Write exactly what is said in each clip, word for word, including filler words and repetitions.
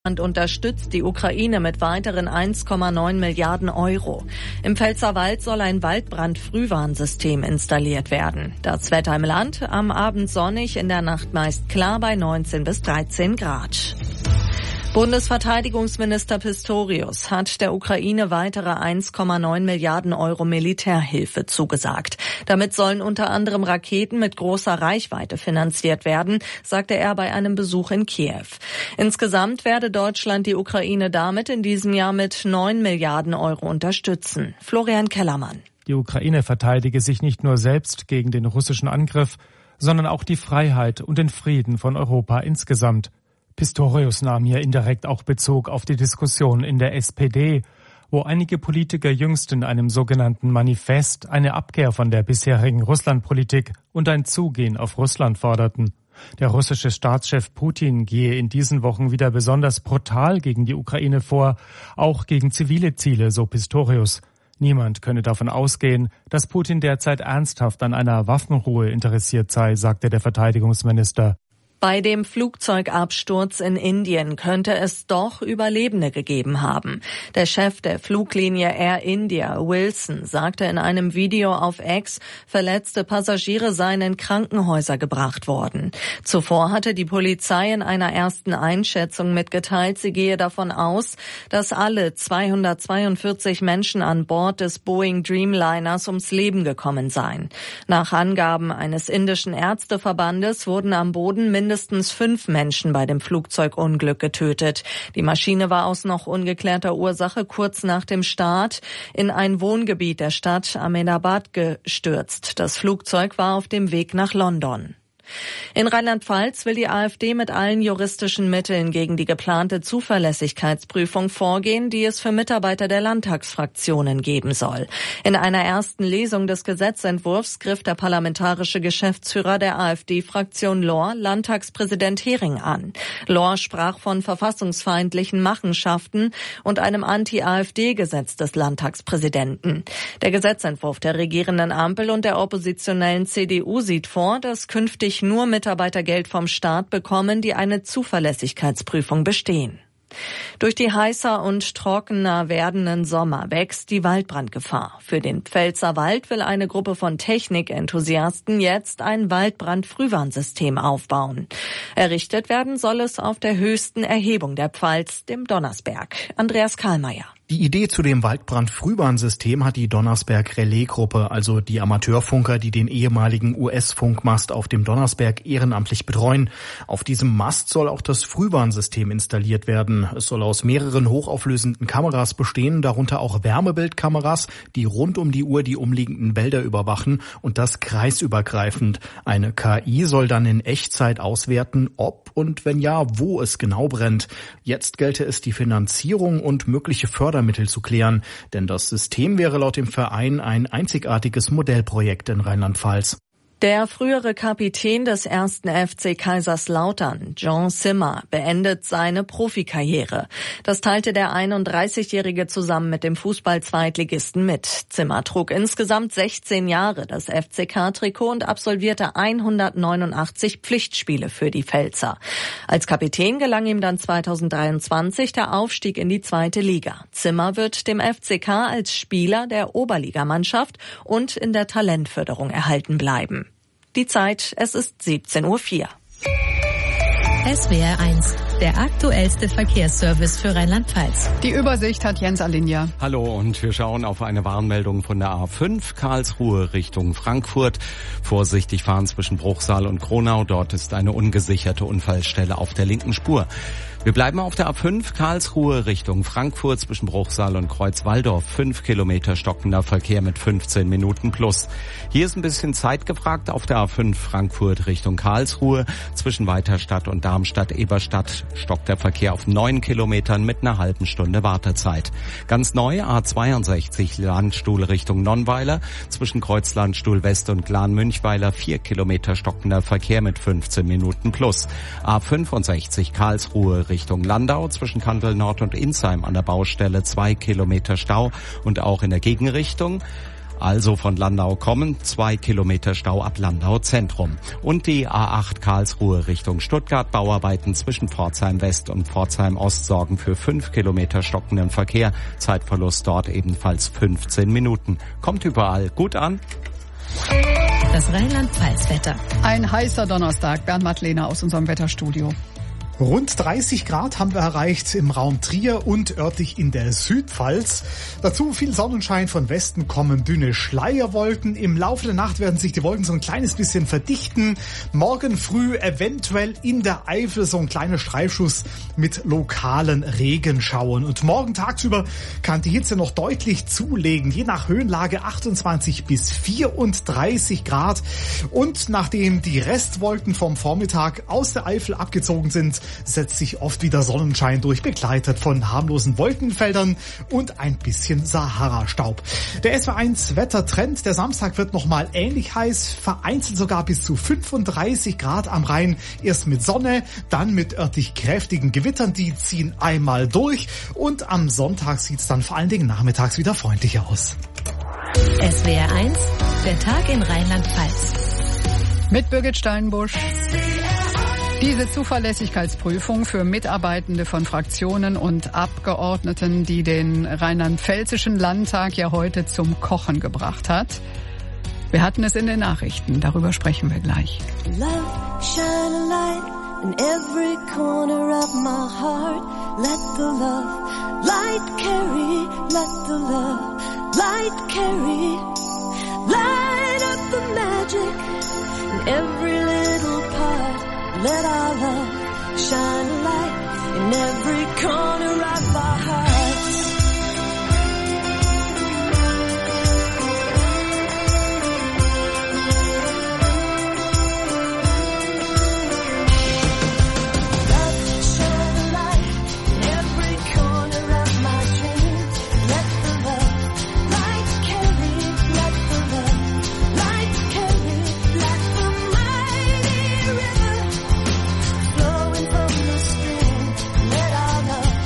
Und unterstützt die Ukraine mit weiteren eins Komma neun Milliarden Euro. Im Pfälzerwald soll ein Waldbrand-Frühwarnsystem installiert werden. Das Wetter im Land: am Abend sonnig, in der Nacht meist klar bei neunzehn bis dreizehn Grad. Bundesverteidigungsminister Pistorius hat der Ukraine weitere eins Komma neun Milliarden Euro Militärhilfe zugesagt. Damit sollen unter anderem Raketen mit großer Reichweite finanziert werden, sagte er bei einem Besuch in Kiew. Insgesamt werde Deutschland die Ukraine damit in diesem Jahr mit neun Milliarden Euro unterstützen. Florian Kellermann. Die Ukraine verteidige sich nicht nur selbst gegen den russischen Angriff, sondern auch die Freiheit und den Frieden von Europa insgesamt. Pistorius nahm hier indirekt auch Bezug auf die Diskussion in der S P D, wo einige Politiker jüngst in einem sogenannten Manifest eine Abkehr von der bisherigen Russlandpolitik und ein Zugehen auf Russland forderten. Der russische Staatschef Putin gehe in diesen Wochen wieder besonders brutal gegen die Ukraine vor, auch gegen zivile Ziele, so Pistorius. Niemand könne davon ausgehen, dass Putin derzeit ernsthaft an einer Waffenruhe interessiert sei, sagte der Verteidigungsminister. Bei dem Flugzeugabsturz in Indien könnte es doch Überlebende gegeben haben. Der Chef der Fluglinie Air India, Wilson, sagte in einem Video auf X, verletzte Passagiere seien in Krankenhäuser gebracht worden. Zuvor hatte die Polizei in einer ersten Einschätzung mitgeteilt, sie gehe davon aus, dass alle zweihundertzweiundvierzig Menschen an Bord des Boeing Dreamliners ums Leben gekommen seien. Nach Angaben eines indischen Ärzteverbandes wurden am Boden mindestens Mindestens fünf Menschen bei dem Flugzeugunglück getötet. Die Maschine war aus noch ungeklärter Ursache kurz nach dem Start in ein Wohngebiet der Stadt Ahmedabad gestürzt. Das Flugzeug war auf dem Weg nach London. In Rheinland-Pfalz will die AfD mit allen juristischen Mitteln gegen die geplante Zuverlässigkeitsprüfung vorgehen, die es für Mitarbeiter der Landtagsfraktionen geben soll. In einer ersten Lesung des Gesetzentwurfs griff der parlamentarische Geschäftsführer der AfD-Fraktion Lohr Landtagspräsident Hering an. Lohr sprach von verfassungsfeindlichen Machenschaften und einem Anti-AfD-Gesetz des Landtagspräsidenten. Der Gesetzentwurf der regierenden Ampel und der oppositionellen C D U sieht vor, dass künftig nur Mitarbeiter Geld vom Staat bekommen, die eine Zuverlässigkeitsprüfung bestehen. Durch die heißer und trockener werdenden Sommer wächst die Waldbrandgefahr. Für den Pfälzerwald will eine Gruppe von Technikenthusiasten jetzt ein Waldbrand-Frühwarnsystem aufbauen. Errichtet werden soll es auf der höchsten Erhebung der Pfalz, dem Donnersberg. Andreas Karlmeier. Die Idee zu dem Waldbrand-Frühwarnsystem hat die Donnersberg-Relais-Gruppe, also die Amateurfunker, die den ehemaligen U S-Funkmast auf dem Donnersberg ehrenamtlich betreuen. Auf diesem Mast soll auch das Frühwarnsystem installiert werden. Es soll aus mehreren hochauflösenden Kameras bestehen, darunter auch Wärmebildkameras, die rund um die Uhr die umliegenden Wälder überwachen und das kreisübergreifend. Eine K I soll dann in Echtzeit auswerten, ob und wenn ja, wo es genau brennt. Jetzt gelte es, die Finanzierung und mögliche Fördermittel zu klären, denn das System wäre laut dem Verein ein einzigartiges Modellprojekt in Rheinland-Pfalz. Der frühere Kapitän des ersten F C Kaiserslautern, Jean Zimmer, beendet seine Profikarriere. Das teilte der einunddreißigjährige zusammen mit dem Fußball-Zweitligisten mit. Zimmer trug insgesamt sechzehn Jahre das F C K-Trikot und absolvierte hundertneunundachtzig Pflichtspiele für die Pfälzer. Als Kapitän gelang ihm dann zweitausenddreiundzwanzig der Aufstieg in die zweite Liga. Zimmer wird dem F C K als Spieler der Oberligamannschaft und in der Talentförderung erhalten bleiben. Die Zeit, es ist siebzehn Uhr vier. S W R eins, der aktuellste Verkehrsservice für Rheinland-Pfalz. Die Übersicht hat Jens Alinja. Hallo und wir schauen auf eine Warnmeldung von der A fünf, Karlsruhe Richtung Frankfurt. Vorsichtig fahren zwischen Bruchsal und Kronau, dort ist eine ungesicherte Unfallstelle auf der linken Spur. Wir bleiben auf der A fünf, Karlsruhe Richtung Frankfurt zwischen Bruchsal und Kreuzwaldorf. Fünf Kilometer stockender Verkehr mit fünfzehn Minuten plus. Hier ist ein bisschen Zeit gefragt auf der A fünf, Frankfurt Richtung Karlsruhe. Zwischen Weiterstadt und Darmstadt-Eberstadt stockt der Verkehr auf neun Kilometern mit einer halben Stunde Wartezeit. Ganz neu A zweiundsechzig, Landstuhl Richtung Nonnweiler. Zwischen Kreuzlandstuhl West und Glan-Münchweiler vier Kilometer stockender Verkehr mit fünfzehn Minuten plus. A fünfundsechzig, Karlsruhe Richtung Landau zwischen Kandel Nord und Insheim an der Baustelle zwei Kilometer Stau und auch in der Gegenrichtung. Also von Landau kommen, zwei Kilometer Stau ab Landau Zentrum. Und die A acht Karlsruhe Richtung Stuttgart. Bauarbeiten zwischen Pforzheim West und Pforzheim Ost sorgen für fünf Kilometer stockenden Verkehr. Zeitverlust dort ebenfalls fünfzehn Minuten. Kommt überall gut an. Das Rheinland-Pfalz-Wetter. Ein heißer Donnerstag. Bernd Madlener aus unserem Wetterstudio. Rund dreißig Grad haben wir erreicht im Raum Trier und örtlich in der Südpfalz. Dazu viel Sonnenschein, von Westen kommen dünne Schleierwolken. Im Laufe der Nacht werden sich die Wolken so ein kleines bisschen verdichten. Morgen früh eventuell in der Eifel so ein kleiner Streifschuss mit lokalen Regenschauern. Und morgen tagsüber kann die Hitze noch deutlich zulegen, je nach Höhenlage achtundzwanzig bis vierunddreißig Grad. Und nachdem die Restwolken vom Vormittag aus der Eifel abgezogen sind, setzt sich oft wieder Sonnenschein durch, begleitet von harmlosen Wolkenfeldern und ein bisschen Sahara-Staub. Der S W R eins Wettertrend, der Samstag wird nochmal ähnlich heiß, vereinzelt sogar bis zu fünfunddreißig Grad am Rhein. Erst mit Sonne, dann mit örtlich kräftigen Gewittern, die ziehen einmal durch. Und am Sonntag sieht es dann vor allen Dingen nachmittags wieder freundlicher aus. S W R eins, der Tag in Rheinland-Pfalz. Mit Birgit Steinbusch. Diese Zuverlässigkeitsprüfung für Mitarbeitende von Fraktionen und Abgeordneten, die den rheinland-pfälzischen Landtag ja heute zum Kochen gebracht hat. Wir hatten es in den Nachrichten, darüber sprechen wir gleich. Love, shine a light in every corner of my heart. Let the love light carry, let the love light carry. Light up the magic in every little part. Let our love shine a light in every corner of our hearts. Love shine a light in every corner of my dreams. Let the love light carry, let the love light carry, let the mighty river flowing from the stream. Let our love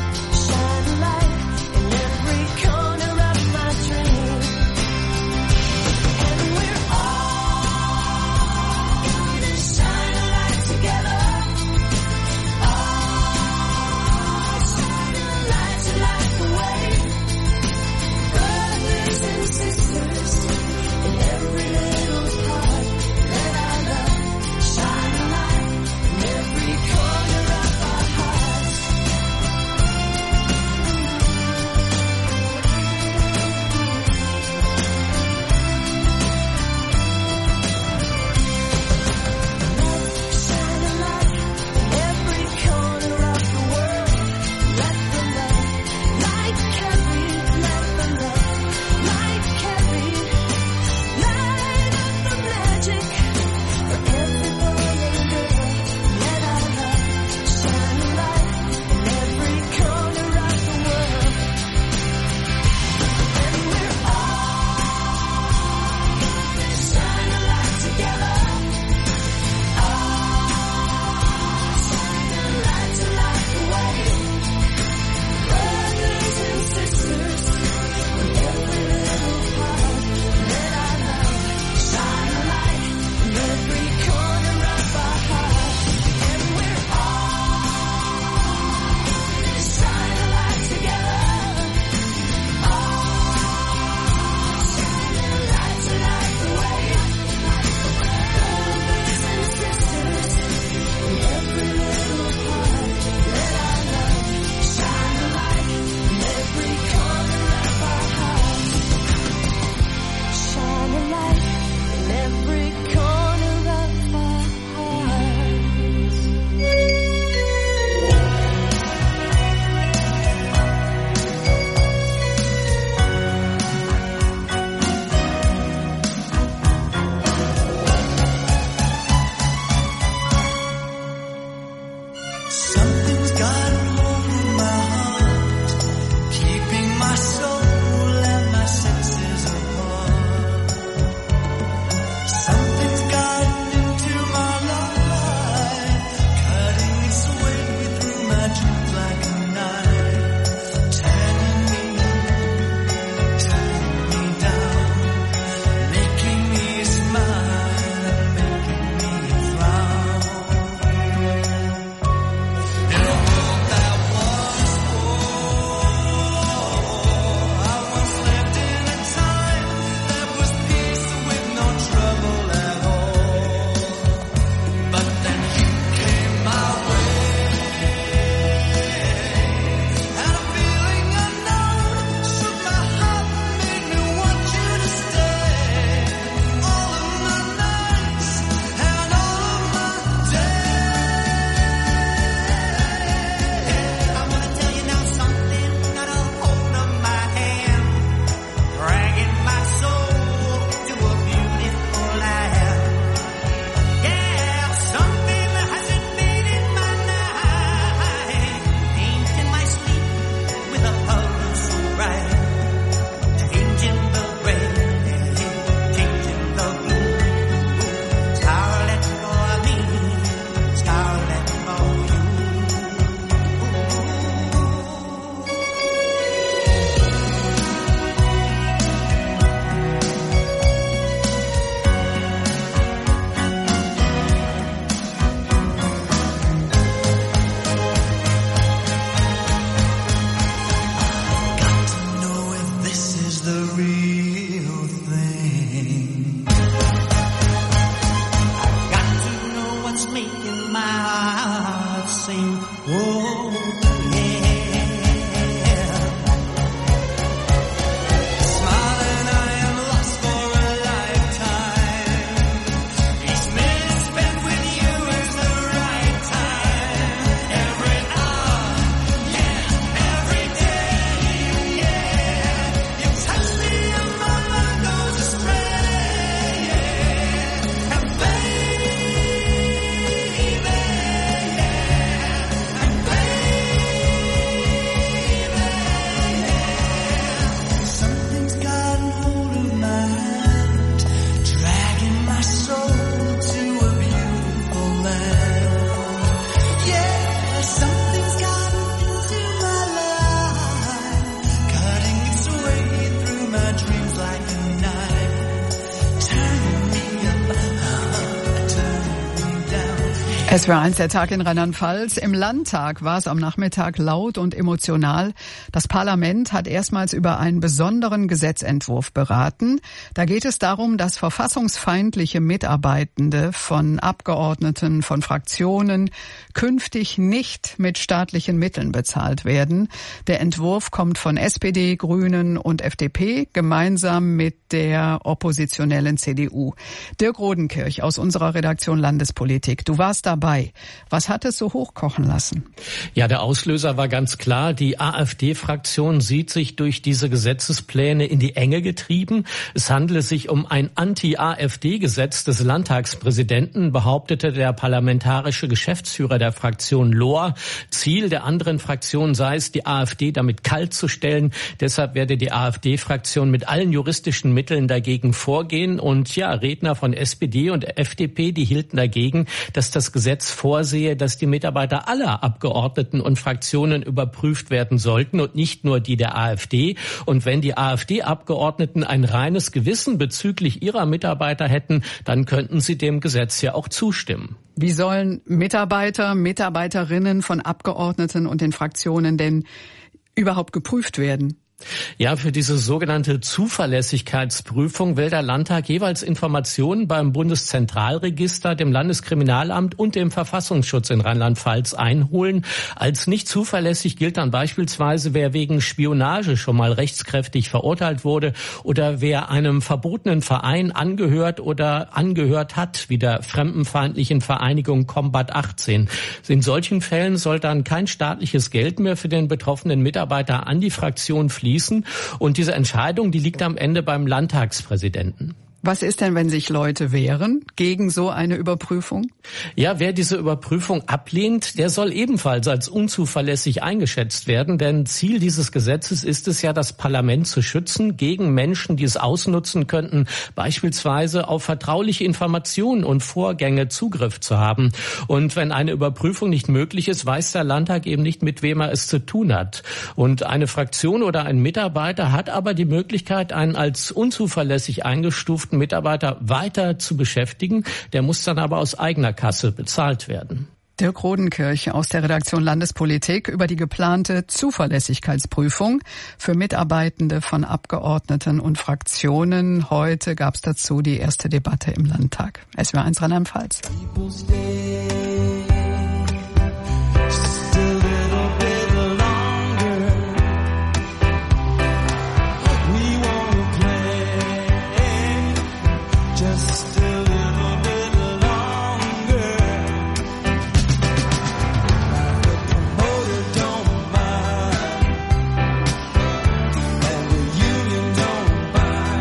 S W R eins, der Tag in Rheinland-Pfalz. Im Landtag war es am Nachmittag laut und emotional. Das Parlament hat erstmals über einen besonderen Gesetzentwurf beraten. Da geht es darum, dass verfassungsfeindliche Mitarbeitende von Abgeordneten, von Fraktionen künftig nicht mit staatlichen Mitteln bezahlt werden. Der Entwurf kommt von S P D, Grünen und F D P gemeinsam mit der oppositionellen C D U. Dirk Rodenkirch aus unserer Redaktion Landespolitik. Du warst dabei. Was hat es so hochkochen lassen? Ja, der Auslöser war ganz klar. Die AfD-Fraktion sieht sich durch diese Gesetzespläne in die Enge getrieben. Es handele sich um ein Anti-AfD-Gesetz des Landtagspräsidenten, behauptete der parlamentarische Geschäftsführer der Fraktion Lohr. Ziel der anderen Fraktion sei es, die AfD damit kalt zu stellen. Deshalb werde die AfD-Fraktion mit allen juristischen Mitteln dagegen vorgehen. Und ja, Redner von S P D und F D P, die hielten dagegen, dass das Gesetz vorsehe, dass die Mitarbeiter aller Abgeordneten und Fraktionen überprüft werden sollten und nicht nur die der AfD. Und wenn die AfD-Abgeordneten ein reines Gewissen bezüglich ihrer Mitarbeiter hätten, dann könnten sie dem Gesetz ja auch zustimmen. Wie sollen Mitarbeiter, Mitarbeiterinnen von Abgeordneten und den Fraktionen denn überhaupt geprüft werden? Ja, für diese sogenannte Zuverlässigkeitsprüfung will der Landtag jeweils Informationen beim Bundeszentralregister, dem Landeskriminalamt und dem Verfassungsschutz in Rheinland-Pfalz einholen. Als nicht zuverlässig gilt dann beispielsweise, wer wegen Spionage schon mal rechtskräftig verurteilt wurde oder wer einem verbotenen Verein angehört oder angehört hat, wie der fremdenfeindlichen Vereinigung Combat achtzehn. In solchen Fällen soll dann kein staatliches Geld mehr für den betroffenen Mitarbeiter an die Fraktion fließen. Und diese Entscheidung, die liegt am Ende beim Landtagspräsidenten. Was ist denn, wenn sich Leute wehren gegen so eine Überprüfung? Ja, wer diese Überprüfung ablehnt, der soll ebenfalls als unzuverlässig eingeschätzt werden. Denn Ziel dieses Gesetzes ist es ja, das Parlament zu schützen gegen Menschen, die es ausnutzen könnten, beispielsweise auf vertrauliche Informationen und Vorgänge Zugriff zu haben. Und wenn eine Überprüfung nicht möglich ist, weiß der Landtag eben nicht, mit wem er es zu tun hat. Und eine Fraktion oder ein Mitarbeiter hat aber die Möglichkeit, einen als unzuverlässig eingestuften Mitarbeiter weiter zu beschäftigen. Der muss dann aber aus eigener Kasse bezahlt werden. Dirk Rodenkirch aus der Redaktion Landespolitik über die geplante Zuverlässigkeitsprüfung für Mitarbeitende von Abgeordneten und Fraktionen. Heute gab es dazu die erste Debatte im Landtag. S W R eins Rheinland-Pfalz.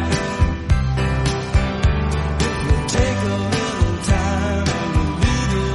Take a little time and leave it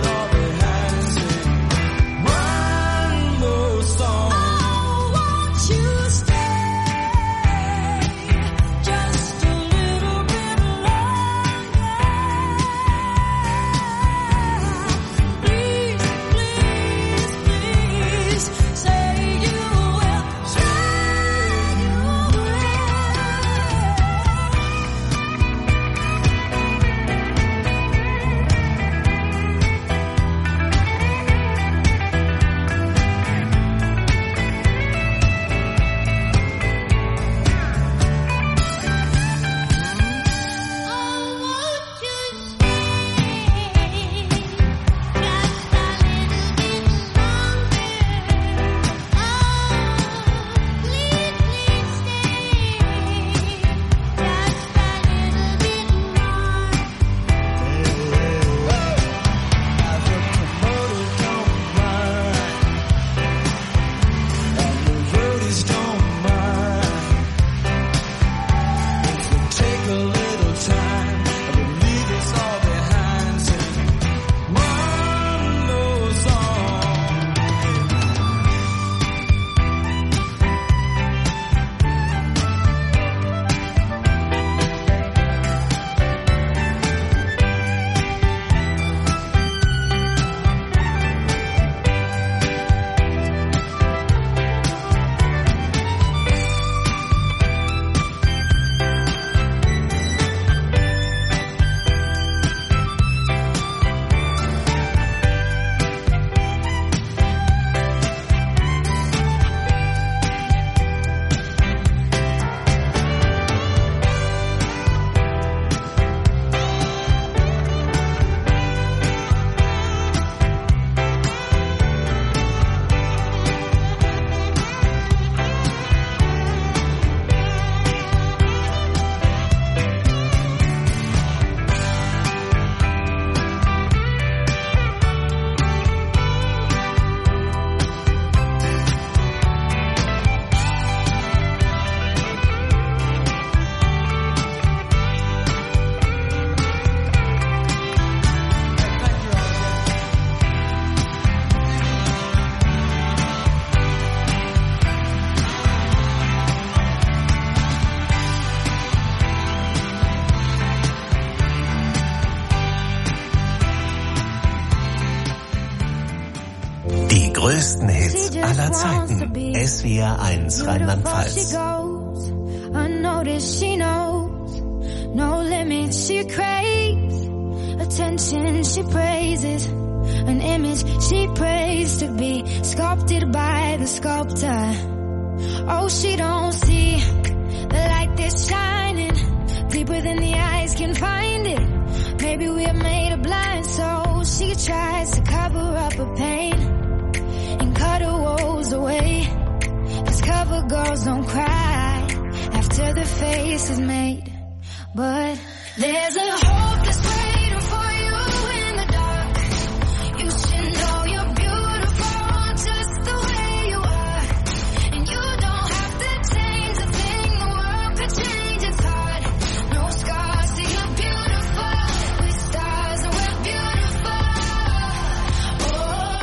größten Hits aller Zeiten. S W R eins Rheinland-Pfalz. Unnoticed, she knows no limits, she craves attention, she praises an image she prays to be sculpted by the sculptor. Oh, she don't see the light that's shining deeper than the eyes can find it. Maybe we're made of blind, so she tries to cover up her pain and cut her woes away. 'Cause cover girls don't cry after the face is made. But there's a hope that's waiting for you in the dark. You should know you're beautiful just the way you are. And you don't have to change a thing, the world could change its heart. No scars, see you're beautiful with stars, and we're beautiful. Oh, oh,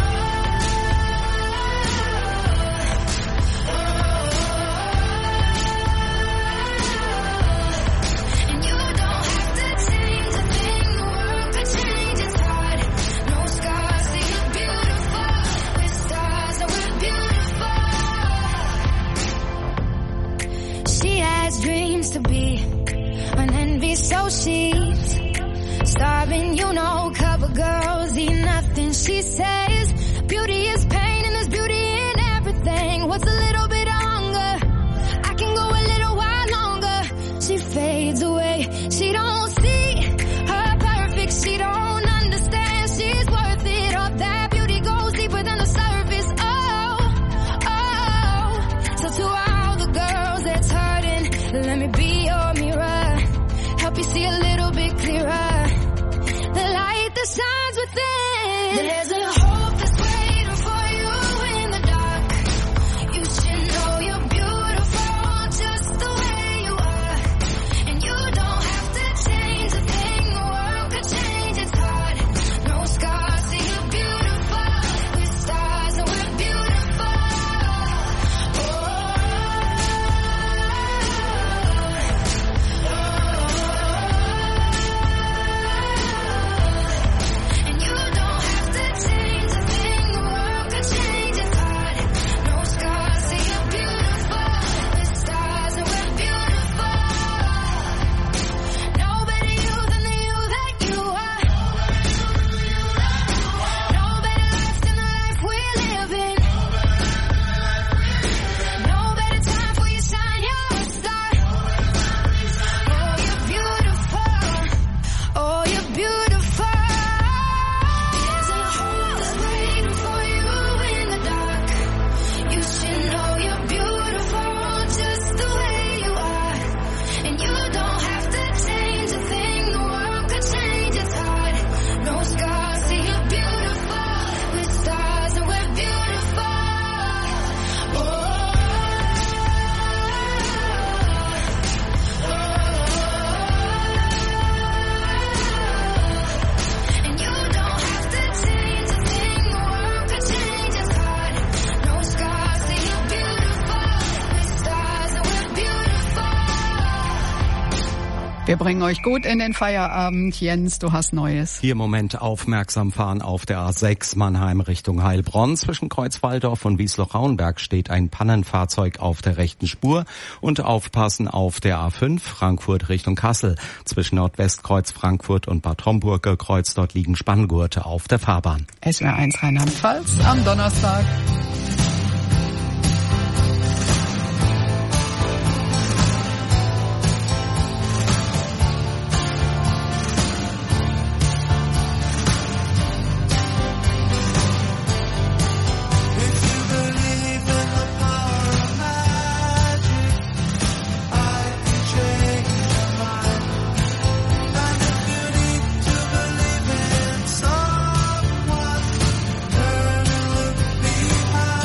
and you don't have to change a thing, the world could change its heart. No scars, see you're beautiful with stars, and we're beautiful. She has dreams to be an envy, so she's starving, you know, cover girls eat nothing. She says beauty is pain and there's beauty in everything. What's a little bit of hunger? I can go a little while longer. She fades away, she don't see her perfect, she don't understand she's worth it. All that beauty goes deeper than the surface. Oh, oh. So to all the girls that's hurting, let me be your mirror, help you see a little bit clearer, the light that shines within. There's a hope that's waiting for you in the dark. You should know you're beautiful just the way you are. And you don't have to change a thing, the world could change its heart. No scars, see you're beautiful with stars, and we're beautiful. Oh, and you don't have to change a thing, the world could change its heart. No scars, see you're beautiful with stars, and we're beautiful. No better you than the you that you are. No better life than the life we're living. No better time for you shine your star. Oh, you're beautiful. Oh, you're beautiful. There's a hope that's waiting for you in the dark. You should know you're beautiful just the way you are. And you don't have to change a thing, the world could change its heart. No scars, see you're beautiful with stars, and we're beautiful. Oh, and you don't have to change a thing, the world could change its heart. No scars, see you're beautiful with stars, and we're beautiful. Wir bringen euch gut in den Feierabend. Jens, du hast Neues. Hier im Moment aufmerksam fahren auf der A sechs Mannheim Richtung Heilbronn. Zwischen Kreuzwaldorf und Wiesloch-Rauenberg steht ein Pannenfahrzeug auf der rechten Spur. Und aufpassen auf der A fünf Frankfurt Richtung Kassel. Zwischen Nordwestkreuz Frankfurt und Bad Homburger Kreuz, dort liegen Spanngurte auf der Fahrbahn. S W R eins Rheinland-Pfalz am Donnerstag. Someone turn and look behind.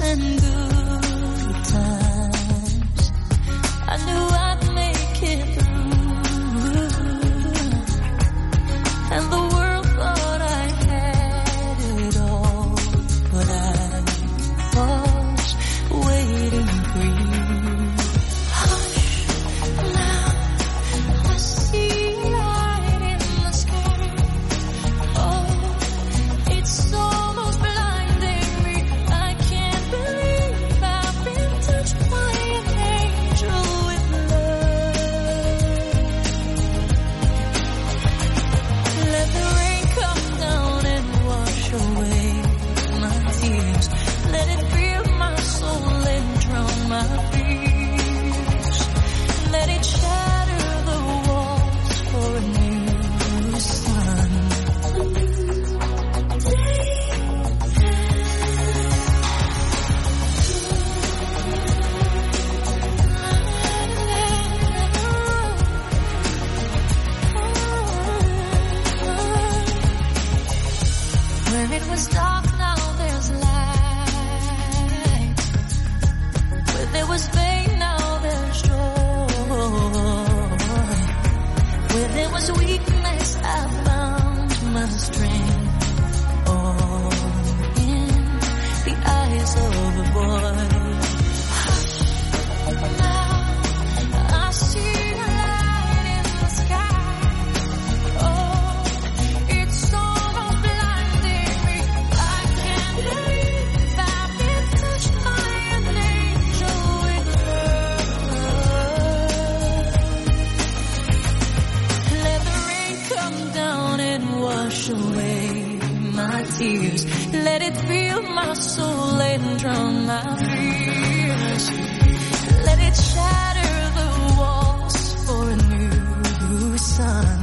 and good times. I knew I'd make it through, and the world thought I had it all, but I was waiting for you. Hush, now I see light in the sky. Oh, it's almost blinding me. I can't believe I've been touched by an angel with love. Let the rain come down and wash away my tears. Let it fill my soul and drown my fears. Let it shatter the walls for a new sun. Where it was dark, now there's light. Where there was pain, now there's joy. Where there was weakness, I found my strength. All in the eyes of a boy. Hush, now I see a light in the sky. Oh, it's almost blinding me. I can't believe I've been touched by an angel with love. Let the rain come down and wash away my tears. Let it fill my soul and drown my fears. Let it shatter the walls for a new sun.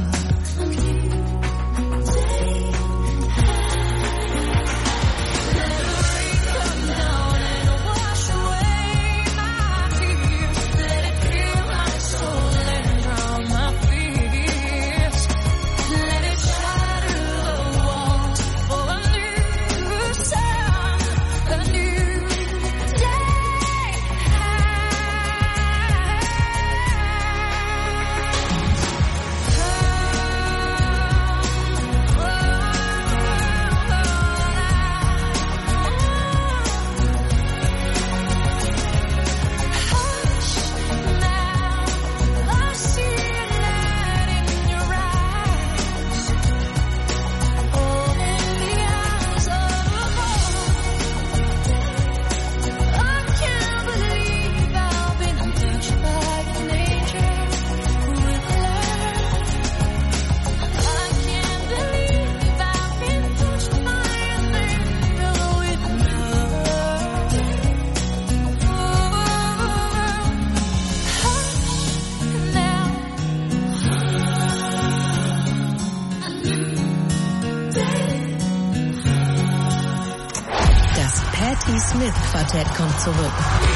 Smith-Quartett kommt zurück.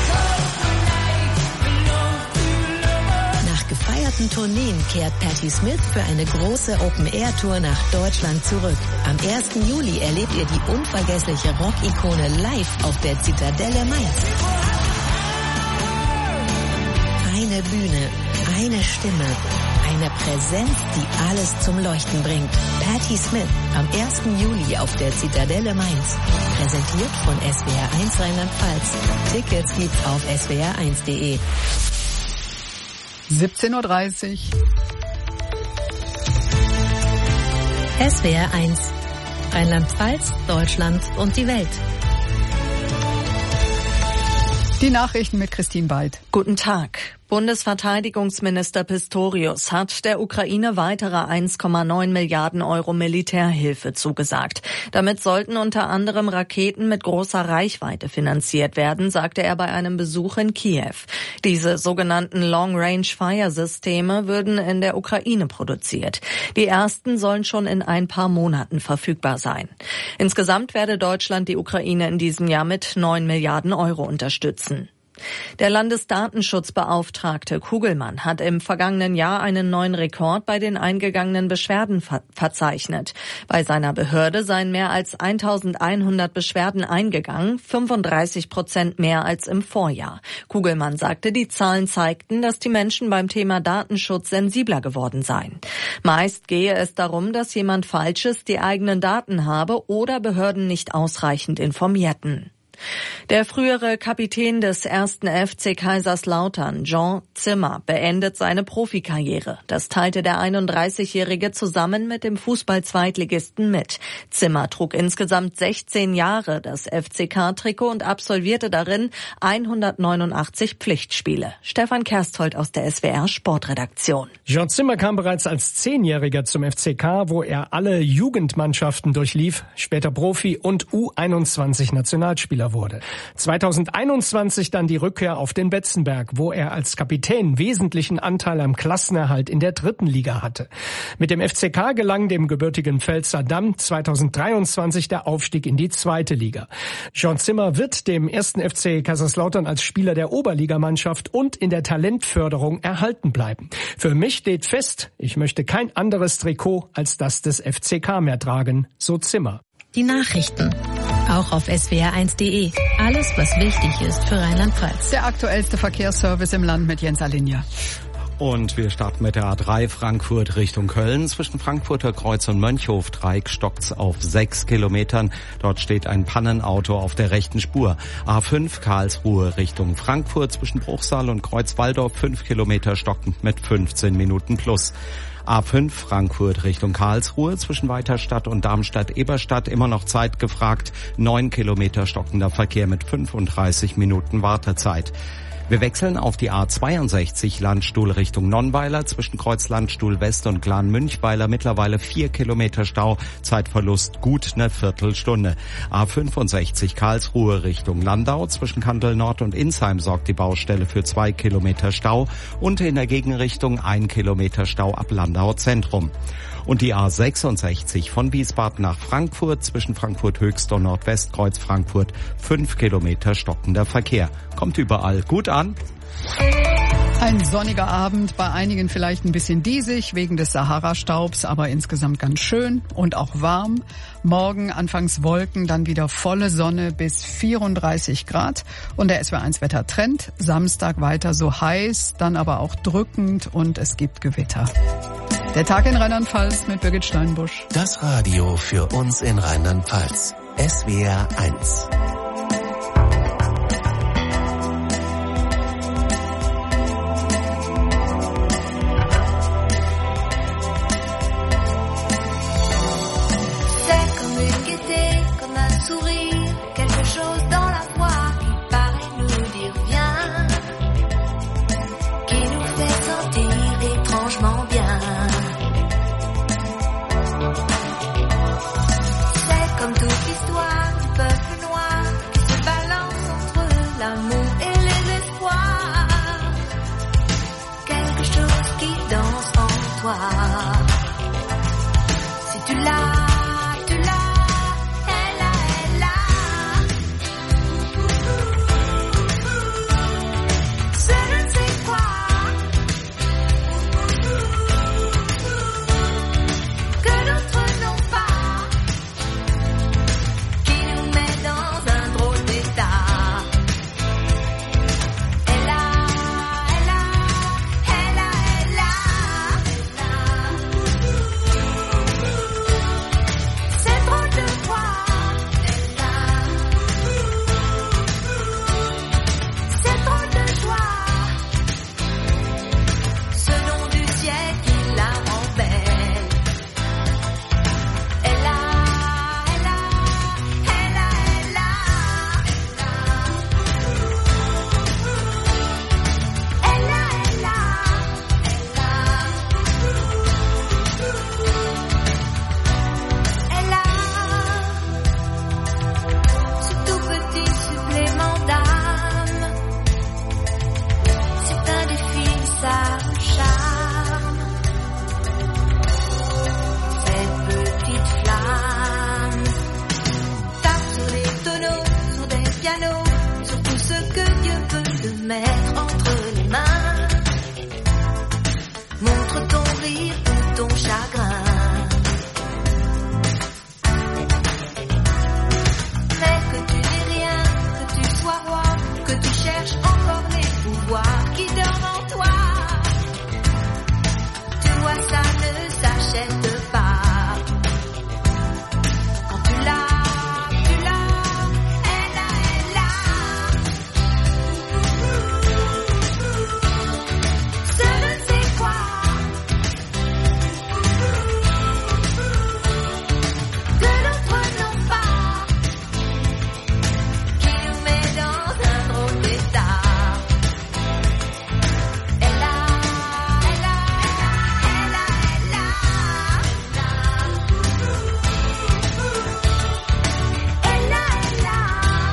Nach gefeierten Tourneen kehrt Patti Smith für eine große Open-Air-Tour nach Deutschland zurück. Am ersten Juli erlebt ihr die unvergessliche Rock-Ikone live auf der Zitadelle Mainz. Eine Bühne, eine Stimme, eine Präsenz, die alles zum Leuchten bringt. Patti Smith am ersten Juli auf der Zitadelle Mainz. Präsentiert von S W R eins Rheinland-Pfalz. Tickets gibt's auf s w r eins punkt d e. siebzehn Uhr dreißig. S W R eins. Rheinland-Pfalz, Deutschland und die Welt. Die Nachrichten mit Christine Weid. Guten Tag. Bundesverteidigungsminister Pistorius hat der Ukraine weitere eins Komma neun Milliarden Euro Militärhilfe zugesagt. Damit sollten unter anderem Raketen mit großer Reichweite finanziert werden, sagte er bei einem Besuch in Kiew. Diese sogenannten Long-Range-Fire-Systeme würden in der Ukraine produziert. Die ersten sollen schon in ein paar Monaten verfügbar sein. Insgesamt werde Deutschland die Ukraine in diesem Jahr mit neun Milliarden Euro unterstützen. Der Landesdatenschutzbeauftragte Kugelmann hat im vergangenen Jahr einen neuen Rekord bei den eingegangenen Beschwerden ver- verzeichnet. Bei seiner Behörde seien mehr als eintausendeinhundert Beschwerden eingegangen, fünfunddreißig Prozent mehr als im Vorjahr. Kugelmann sagte, die Zahlen zeigten, dass die Menschen beim Thema Datenschutz sensibler geworden seien. Meist gehe es darum, dass jemand Falsches die eigenen Daten habe oder Behörden nicht ausreichend informierten. Der frühere Kapitän des ersten F C Kaiserslautern, Jean Zimmer, beendet seine Profikarriere. Das teilte der einunddreißigjährige zusammen mit dem Fußball-Zweitligisten mit. Zimmer trug insgesamt sechzehn Jahre das F C K-Trikot und absolvierte darin hundertneunundachtzig Pflichtspiele. Stefan Kersthold aus der S W R Sportredaktion. Jean Zimmer kam bereits als Zehnjähriger zum F C K, wo er alle Jugendmannschaften durchlief, später Profi und U einundzwanzig Nationalspieler wurde. zweitausendeinundzwanzig dann die Rückkehr auf den Betzenberg, wo er als Kapitän wesentlichen Anteil am Klassenerhalt in der dritten Liga hatte. Mit dem F C K gelang dem gebürtigen Pfälzer Damm zweitausenddreiundzwanzig der Aufstieg in die zweite Liga. Jean Zimmer wird dem ersten F C Kaiserslautern als Spieler der Oberligamannschaft und in der Talentförderung erhalten bleiben. Für mich steht fest, ich möchte kein anderes Trikot als das des F C K mehr tragen, so Zimmer. Die Nachrichten. Auch auf S W R eins punkt de. Alles, was wichtig ist für Rheinland-Pfalz. Der aktuellste Verkehrsservice im Land mit Jens Alinja. Und wir starten mit der A drei Frankfurt Richtung Köln. Zwischen Frankfurter Kreuz und Mönchhof-Dreieck stockt's auf sechs Kilometern. Dort steht ein Pannenauto auf der rechten Spur. A fünf Karlsruhe Richtung Frankfurt. Zwischen Bruchsal und Kreuz-Walldorf fünf Kilometer stockend mit fünfzehn Minuten plus. A fünf Frankfurt Richtung Karlsruhe, zwischen Weiterstadt und Darmstadt-Eberstadt immer noch Zeit gefragt, neun Kilometer stockender Verkehr mit fünfunddreißig Minuten Wartezeit. Wir wechseln auf die A zweiundsechzig Landstuhl Richtung Nonnweiler, zwischen Kreuz Landstuhl West und Glan Münchweiler mittlerweile vier Kilometer Stau, Zeitverlust gut eine Viertelstunde. A fünfundsechzig Karlsruhe Richtung Landau, zwischen Kandel Nord und Insheim sorgt die Baustelle für zwei Kilometer Stau und in der Gegenrichtung ein Kilometer Stau ab Landau Zentrum. Und die A sechsundsechzig von Wiesbaden nach Frankfurt, zwischen Frankfurt Höchst und Nordwestkreuz Frankfurt, fünf Kilometer stockender Verkehr. Kommt überall gut an. Ein sonniger Abend, bei einigen vielleicht ein bisschen diesig wegen des Sahara-Staubs, aber insgesamt ganz schön und auch warm. Morgen anfangs Wolken, dann wieder volle Sonne bis vierunddreißig Grad. Und der S W R eins Wettertrend, Samstag weiter so heiß, dann aber auch drückend und es gibt Gewitter. Der Tag in Rheinland-Pfalz mit Birgit Steinbusch. Das Radio für uns in Rheinland-Pfalz. S W R eins. Sur tout ce que Dieu peut donner. mettre entre les mains. Montre ton rire ou ton chagrin. Fais que tu n'aies rien, que tu sois roi, que tu cherches encore les pouvoirs qui dorment en toi. Tu vois, ça ne s'achète pas. Quand tu l'as, tu l'as, elle a, elle a. Seul c'est quoi? Que d'autres n'ont pas, qui nous met dans un drôle d'état. Elle a, elle a, elle a, elle a, elle a. Elle a, elle a,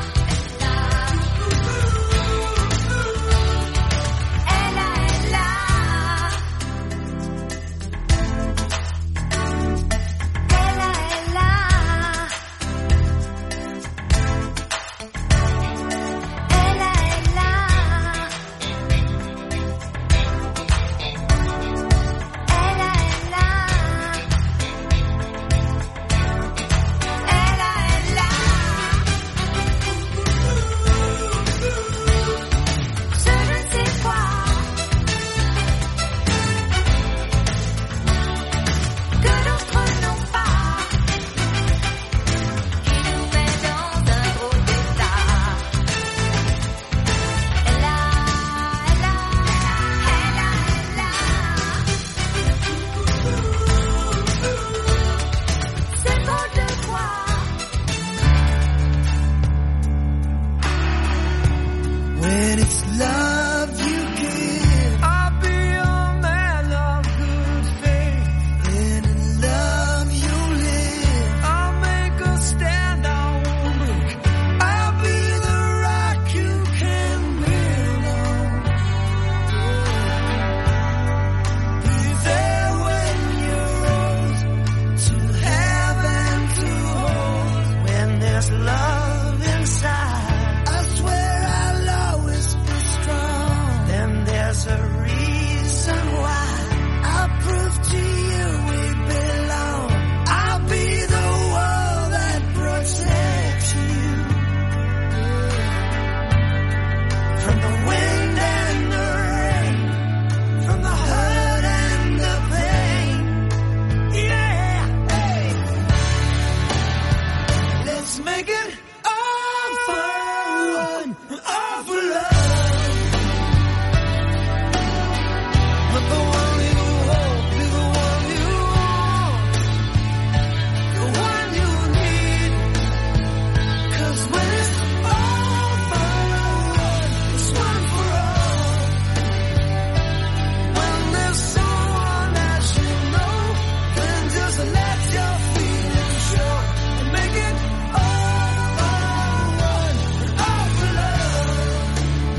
elle a, elle a. Elle a, elle a. Elle a, elle a. Elle a, elle a. Elle a, elle a. Ce je ne sais quoi, que d'autres n'ont pas, qui nous met dans un drôle d'état. Elle a, elle a, elle a, elle a. C'est drôle de voir. When it's love you give, I'll be a man of good faith. And in love you live, I'll make a stand, I won't look. I'll be the rock you can build on. Be there when you're old, to have and to hold. When there's love inside, I swear I'll always be strong. Then there's a reason why I'll prove to you we belong. I'll be the wall that protects you from the wind and the rain, from the hurt and the pain. Yeah, hey. Let's make it all for one, all for love. Let the one you hold be the one you want, the one you need. 'Cause when it's all for one, it's one for all. When there's someone that you know, then just let your feelings show and make it all for one, all for love.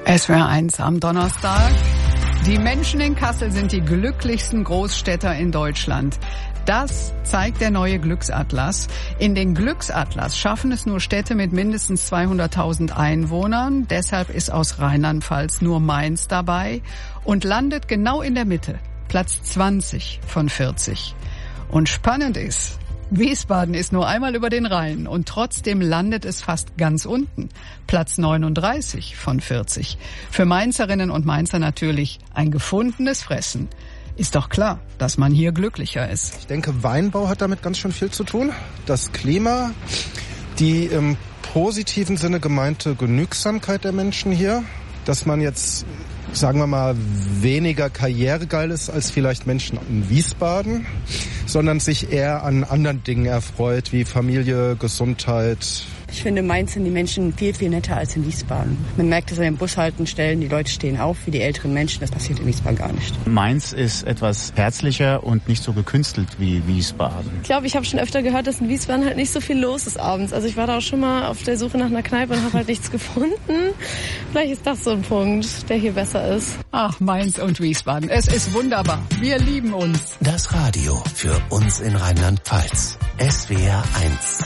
S W R eins am Donnerstag. Die Menschen in Kassel sind die glücklichsten Großstädter in Deutschland. Das zeigt der neue Glücksatlas. In den Glücksatlas schaffen es nur Städte mit mindestens zweihunderttausend Einwohnern. Deshalb ist aus Rheinland-Pfalz nur Mainz dabei und landet genau in der Mitte. Platz zwanzig von vierzig. Und spannend ist, Wiesbaden ist nur einmal über den Rhein und trotzdem landet es fast ganz unten. Platz neununddreißig von vierzig. Für Mainzerinnen und Mainzer natürlich ein gefundenes Fressen. Ist doch klar, dass man hier glücklicher ist. Ich denke, Weinbau hat damit ganz schön viel zu tun. Das Klima, die im positiven Sinne gemeinte Genügsamkeit der Menschen hier, dass man jetzt, sagen wir mal, weniger karrieregeil ist als vielleicht Menschen in Wiesbaden, sondern sich eher an anderen Dingen erfreut, wie Familie, Gesundheit. Ich finde, in Mainz sind die Menschen viel, viel netter als in Wiesbaden. Man merkt es an den Bushaltestellen, die Leute stehen auf wie die älteren Menschen. Das passiert in Wiesbaden gar nicht. Mainz ist etwas herzlicher und nicht so gekünstelt wie Wiesbaden. Ich glaube, ich habe schon öfter gehört, dass in Wiesbaden halt nicht so viel los ist abends. Also ich war da auch schon mal auf der Suche nach einer Kneipe und habe halt nichts gefunden. Vielleicht ist das so ein Punkt, der hier besser ist. Ach, Mainz und Wiesbaden. Es ist wunderbar. Wir lieben uns. Das Radio für uns in Rheinland-Pfalz. S W R eins.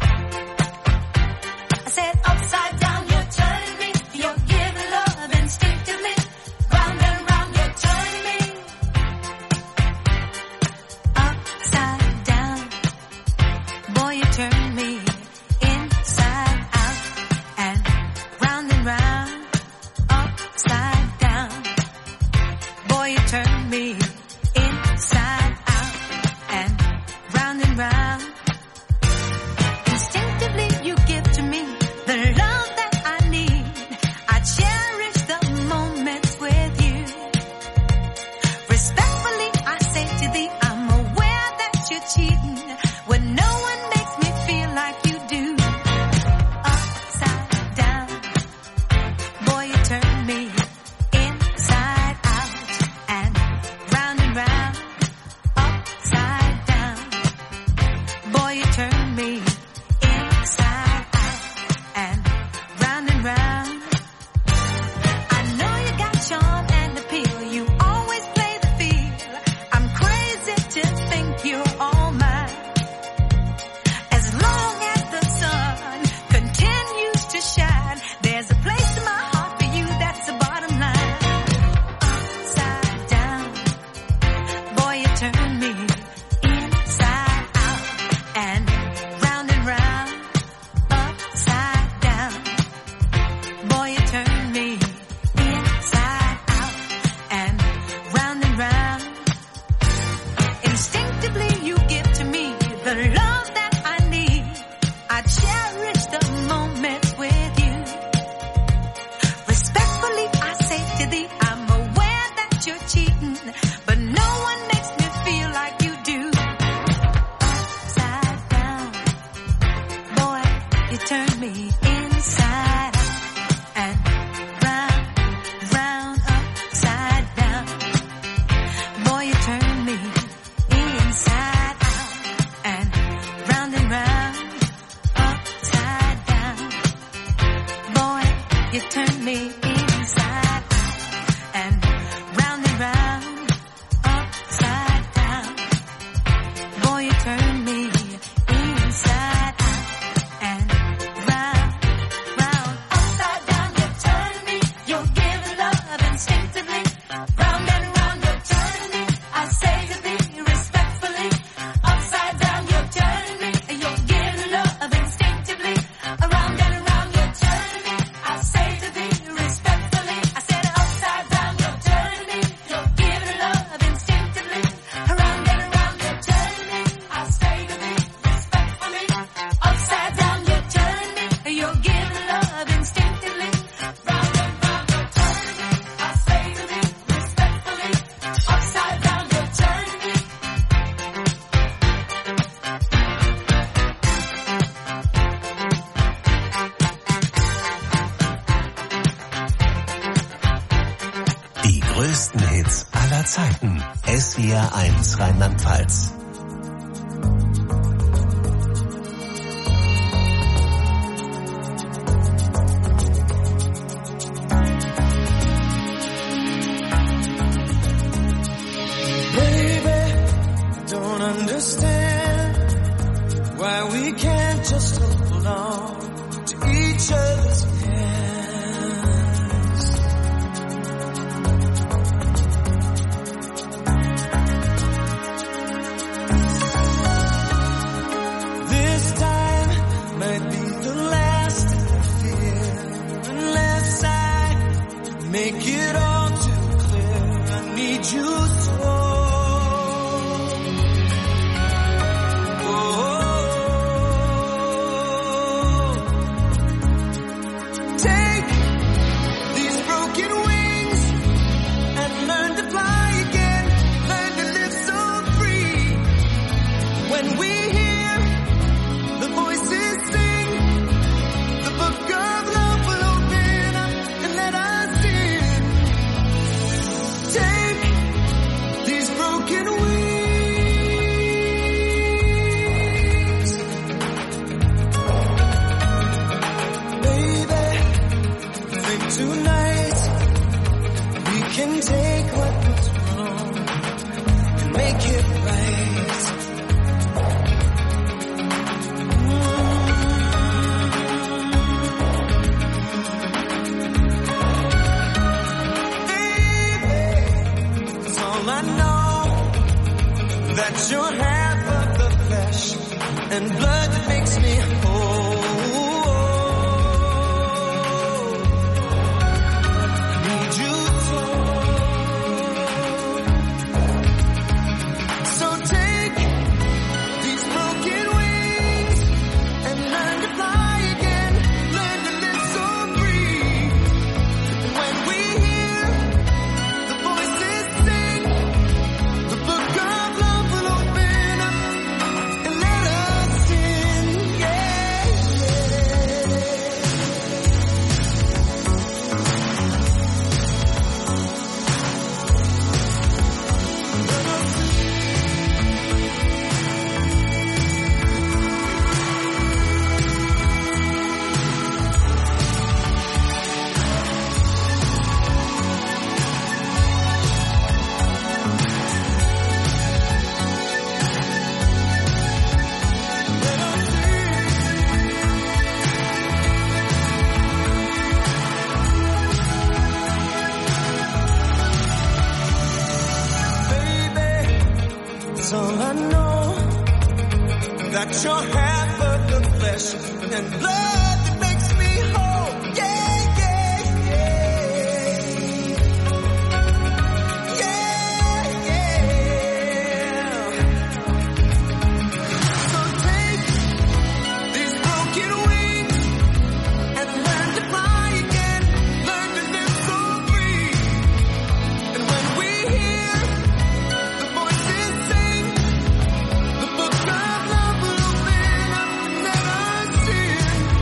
S W R eins Rheinland-Pfalz. understand why we can't just hold on to each other's hands. This time might be the last I fear, unless I make it all too clear. I need you so. You're half of the flesh and blood that makes me whole. I need you so. So take these broken wings and learn to fly again. Learn to live so free. When we hear the voices sing the book of love will open up and let us in, yeah, so I know that you're half of the flesh and blood that makes me whole. Yeah, yeah, yeah. Yeah, yeah. So take these broken wings and learn to fly again. Learn to live so free. And when we hear the voices sing the book of love will open up and let us in.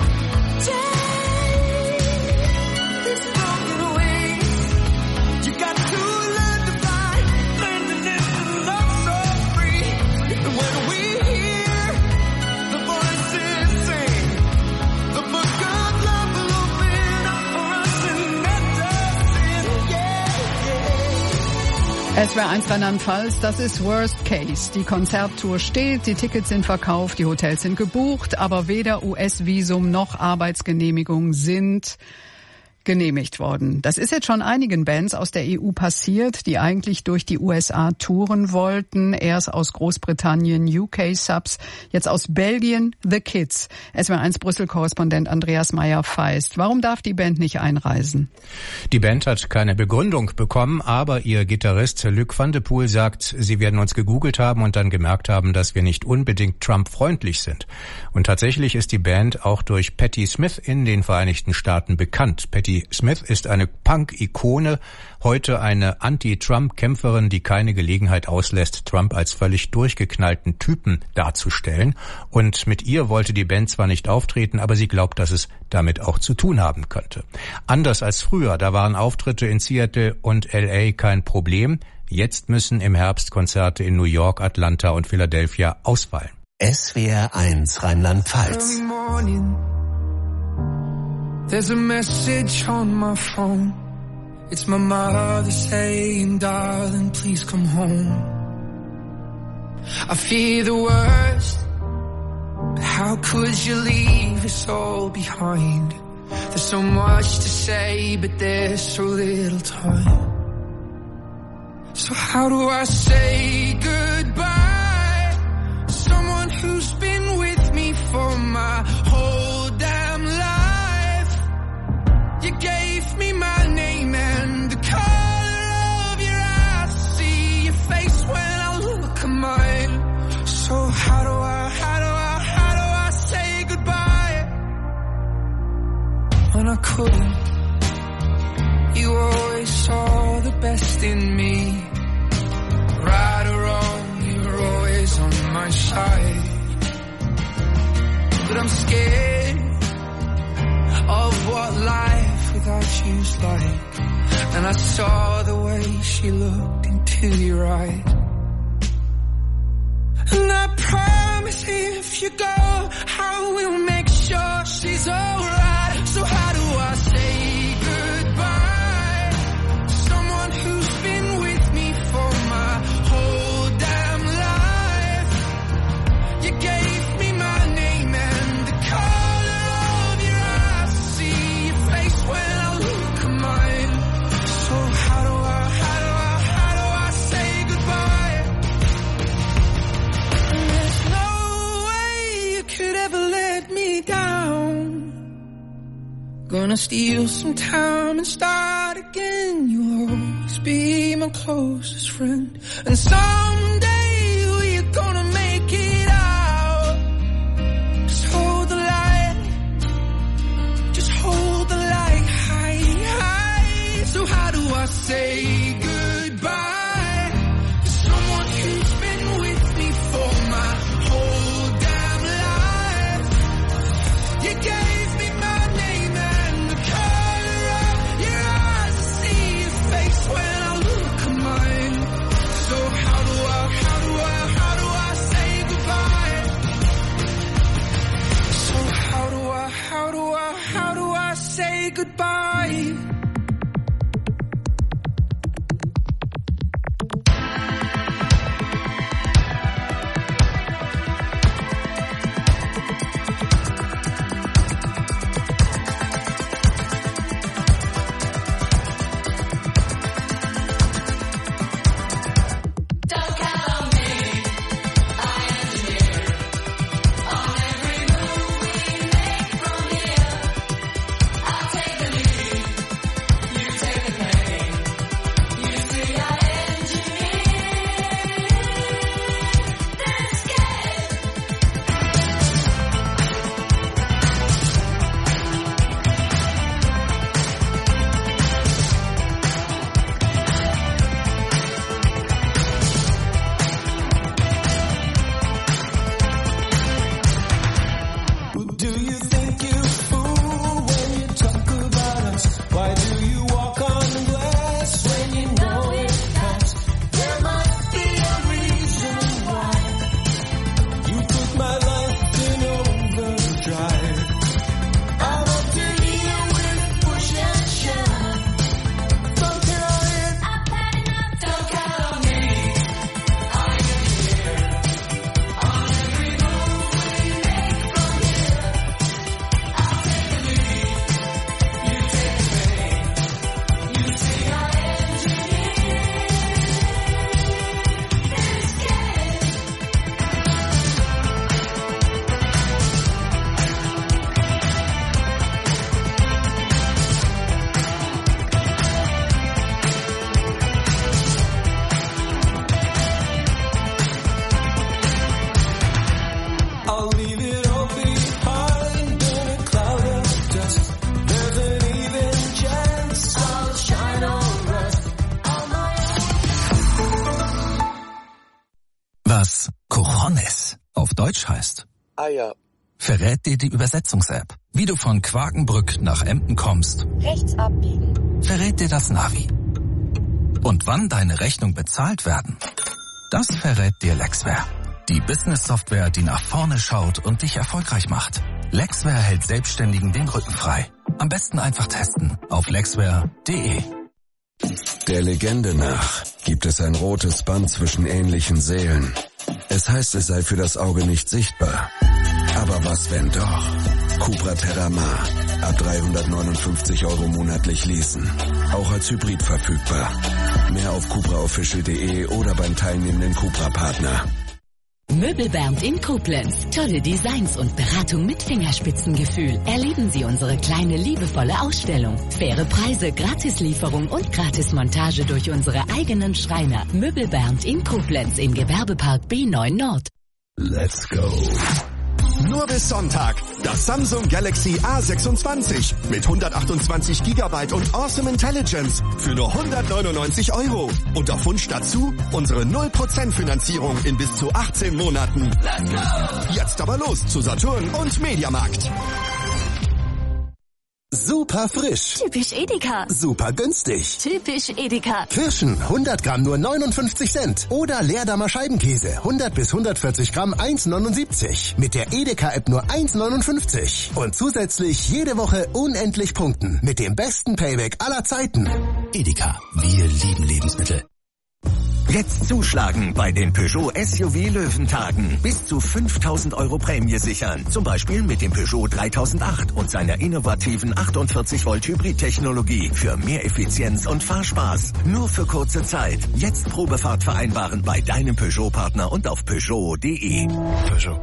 Take these broken wings. You got to learn to fly, learn to live and love so free. And when we hear the voices sing, the book of love will open up for us and let us in. Yeah, yeah. S W R eins Rheinland-Pfalz, das ist Worst Case. Die Konzerttour steht, die Tickets sind verkauft, die Hotels sind gebucht, aber weder U S-Visum noch Arbeitsgenehmigung sind genehmigt worden. Das ist jetzt schon einigen Bands aus der E U passiert, die eigentlich durch die U S A touren wollten. Erst aus Großbritannien U K-Subs, jetzt aus Belgien The Kids. S W R eins Brüssel-Korrespondent Andreas Meyer-Feist. Warum darf die Band nicht einreisen? Die Band hat keine Begründung bekommen, aber ihr Gitarrist Luc van de Poel sagt, sie werden uns gegoogelt haben und dann gemerkt haben, dass wir nicht unbedingt Trump-freundlich sind. Und tatsächlich ist die Band auch durch Patti Smith in den Vereinigten Staaten bekannt. Patti Smith ist eine Punk-Ikone, heute eine Anti-Trump-Kämpferin, die keine Gelegenheit auslässt, Trump als völlig durchgeknallten Typen darzustellen. Und mit ihr wollte die Band zwar nicht auftreten, aber sie glaubt, dass es damit auch zu tun haben könnte. Anders als früher, da waren Auftritte in Seattle und L A kein Problem. Jetzt müssen im Herbst Konzerte in New York, Atlanta und Philadelphia ausfallen. S W R eins Rheinland-Pfalz. There's a message on my phone. It's my mother saying, darling, please come home. I fear the worst, but how could you leave us all behind? There's so much to say, but there's so little time. So how do I say goodbye? Someone who's been with me for my whole damn life. You gave me my name and the color of your eyes. See your face when I look at mine. So how do I, how do I, how do I say goodbye when I couldn't? You always saw the best in me. Right or wrong, you were always on my side. But I'm scared of what life without you's like. And I saw the way she looked into your eyes. And I promise if you go, I will make sure she's alright. So how do I say goodbye? Someone who's been with me for my whole damn life. You gave me my name and the color of your eyes. See your face when I look at mine. So how do I, how do I, how do I say goodbye? And there's no way you could ever let me down. Gonna steal some time and start again. You'll always be my closest friend. And someday we're gonna make it out. Just hold the light. Just hold the light high, high. So how do I say goodbye to someone who's been with me for my whole damn life? You gave me my name and the color of your eyes. I see his face when I look at mine. So how do I, how do I, how do I say goodbye? So how do I, how do I, how do I say goodbye? Was Cojones auf Deutsch heißt. Eier. Verrät dir die Übersetzungs-App. Wie du von Quakenbrück nach Emden kommst. Rechts abbiegen. Verrät dir das Navi. Und wann deine Rechnung bezahlt werden. Das verrät dir Lexware. Die Business-Software, die nach vorne schaut und dich erfolgreich macht. Lexware hält Selbstständigen den Rücken frei. Am besten einfach testen auf lexware punkt de. Der Legende nach gibt es ein rotes Band zwischen ähnlichen Seelen. Es heißt, es sei für das Auge nicht sichtbar. Aber was, wenn doch? Cupra Terramar. Ab dreihundertneunundfünfzig Euro monatlich leasen. Auch als Hybrid verfügbar. Mehr auf cupra official punkt de oder beim teilnehmenden Cupra-Partner. Möbelbernd in Koblenz. Tolle Designs und Beratung mit Fingerspitzengefühl. Erleben Sie unsere kleine liebevolle Ausstellung. Faire Preise, Gratislieferung und Gratismontage durch unsere eigenen Schreiner. Möbelbernd in Koblenz im Gewerbepark B neun Nord. Let's go. Nur bis Sonntag. Das Samsung Galaxy A sechsundzwanzig mit hundertachtundzwanzig Gigabyte und Awesome Intelligence für nur hundertneunundneunzig Euro. Und auf Wunsch dazu unsere null Prozent Finanzierung in bis zu achtzehn Monaten. Let's go! Jetzt aber los zu Saturn und Mediamarkt. Super frisch. Typisch Edeka. Super günstig. Typisch Edeka. Kirschen hundert Gramm nur neunundfünfzig Cent. Oder Leerdammer Scheibenkäse hundert bis hundertvierzig Gramm eins neunundsiebzig. Mit der Edeka-App nur eins neunundfünfzig. Und zusätzlich jede Woche unendlich punkten. Mit dem besten Payback aller Zeiten. Edeka. Wir lieben Lebensmittel. Jetzt zuschlagen bei den Peugeot S U V Löwentagen. Bis zu fünftausend Euro Prämie sichern. Zum Beispiel mit dem Peugeot dreitausendacht und seiner innovativen achtundvierzig Volt Hybrid-Technologie für mehr Effizienz und Fahrspaß. Nur für kurze Zeit. Jetzt Probefahrt vereinbaren bei deinem Peugeot-Partner und auf Peugeot punkt de. Peugeot.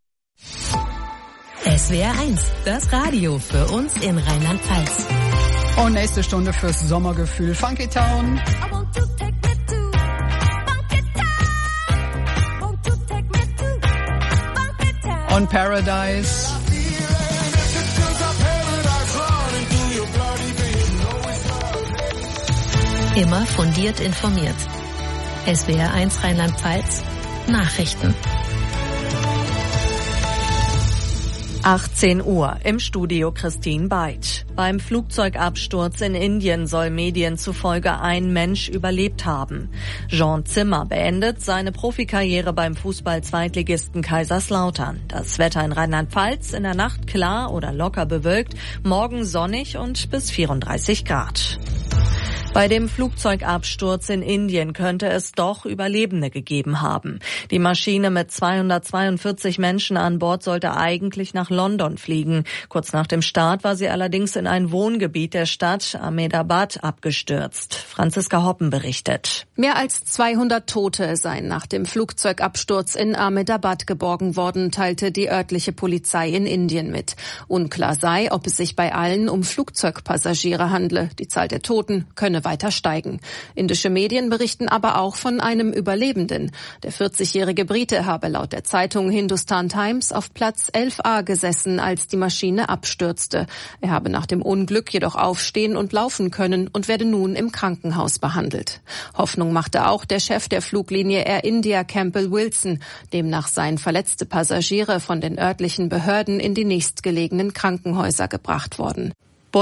S W R eins, das Radio für uns in Rheinland-Pfalz. Und nächste Stunde fürs Sommergefühl. Funky Town. Und Paradise. Immer fundiert informiert. S W R eins Rheinland-Pfalz. Nachrichten. achtzehn Uhr im Studio Christine Beit. Beim Flugzeugabsturz in Indien soll Medien zufolge ein Mensch überlebt haben. Jean Zimmer beendet seine Profikarriere beim Fußball-Zweitligisten Kaiserslautern. Das Wetter in Rheinland-Pfalz in der Nacht klar oder locker bewölkt, morgen sonnig und bis vierunddreißig Grad. Bei dem Flugzeugabsturz in Indien könnte es doch Überlebende gegeben haben. Die Maschine mit zweihundertzweiundvierzig Menschen an Bord sollte eigentlich nach London fliegen. Kurz nach dem Start war sie allerdings in ein Wohngebiet der Stadt Ahmedabad abgestürzt. Franziska Hoppen berichtet. Mehr als zweihundert Tote seien nach dem Flugzeugabsturz in Ahmedabad geborgen worden, teilte die örtliche Polizei in Indien mit. Unklar sei, ob es sich bei allen um Flugzeugpassagiere handle. Die Zahl der Toten könne weiter steigen. Indische Medien berichten aber auch von einem Überlebenden. Der vierzigjährige Brite habe laut der Zeitung Hindustan Times auf Platz elf a gesessen, als die Maschine abstürzte. Er habe nach dem Unglück jedoch aufstehen und laufen können und werde nun im Krankenhaus behandelt. Hoffnung machte auch der Chef der Fluglinie Air India, Campbell Wilson. Demnach seien verletzte Passagiere von den örtlichen Behörden in die nächstgelegenen Krankenhäuser gebracht worden.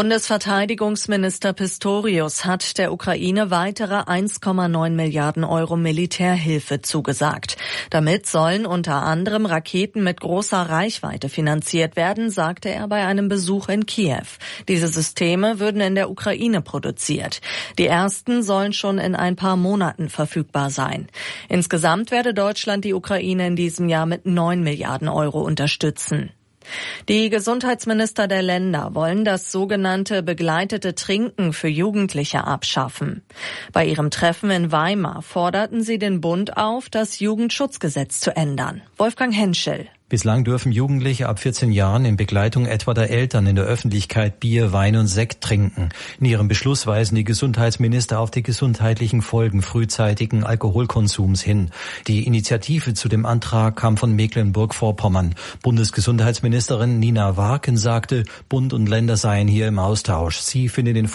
Bundesverteidigungsminister Pistorius hat der Ukraine weitere eins Komma neun Milliarden Euro Militärhilfe zugesagt. Damit sollen unter anderem Raketen mit großer Reichweite finanziert werden, sagte er bei einem Besuch in Kiew. Diese Systeme würden in der Ukraine produziert. Die ersten sollen schon in ein paar Monaten verfügbar sein. Insgesamt werde Deutschland die Ukraine in diesem Jahr mit neun Milliarden Euro unterstützen. Die Gesundheitsminister der Länder wollen das sogenannte begleitete Trinken für Jugendliche abschaffen. Bei ihrem Treffen in Weimar forderten sie den Bund auf, das Jugendschutzgesetz zu ändern. Wolfgang Henschel. Bislang dürfen Jugendliche ab vierzehn Jahren in Begleitung etwa der Eltern in der Öffentlichkeit Bier, Wein und Sekt trinken. In ihrem Beschluss weisen die Gesundheitsminister auf die gesundheitlichen Folgen frühzeitigen Alkoholkonsums hin. Die Initiative zu dem Antrag kam von Mecklenburg-Vorpommern. Bundesgesundheitsministerin Nina Warken sagte, Bund und Länder seien hier im Austausch. Sie finde den